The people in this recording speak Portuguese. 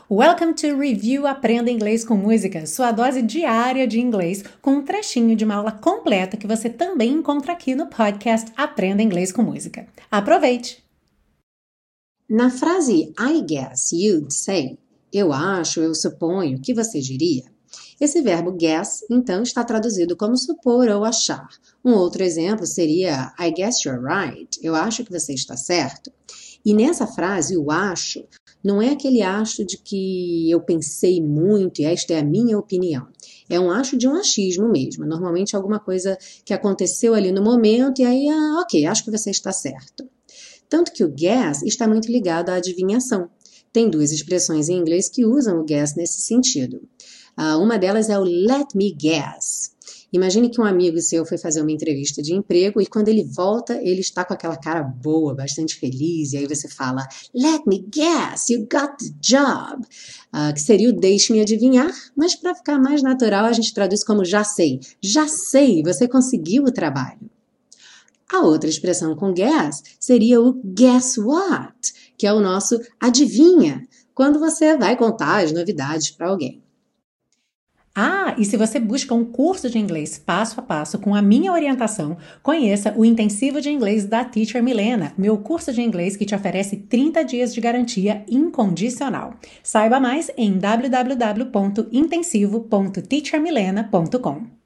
Welcome to Review Aprenda Inglês com Música, sua dose diária de inglês, com um trechinho de uma aula completa que você também encontra aqui no podcast Aprenda Inglês com Música. Aproveite! Na frase I guess you'd say, eu acho, eu suponho, que você diria, esse verbo guess, então, está traduzido como supor ou achar. Um outro exemplo seria I guess you're right, eu acho que você está certo. E nessa frase, o acho, não é aquele acho de que eu pensei muito e esta é a minha opinião. É um acho de um achismo mesmo. Normalmente alguma coisa que aconteceu ali no momento e aí, ok, acho que você está certo. Tanto que o guess está muito ligado à adivinhação. Tem duas expressões em inglês que usam o guess nesse sentido. Uma delas é o let me guess. Imagine que um amigo seu foi fazer uma entrevista de emprego e quando ele volta, ele está com aquela cara boa, bastante feliz, e aí você fala, let me guess, you got the job, que seria o deixe-me adivinhar, mas para ficar mais natural a gente traduz como já sei, você conseguiu o trabalho. A outra expressão com guess seria o guess what, que é o nosso adivinha, quando você vai contar as novidades para alguém. E se você busca um curso de inglês passo a passo com a minha orientação, conheça o Intensivo de Inglês da Teacher Milena, meu curso de inglês que te oferece 30 dias de garantia incondicional. Saiba mais em www.intensivo.teachermilena.com.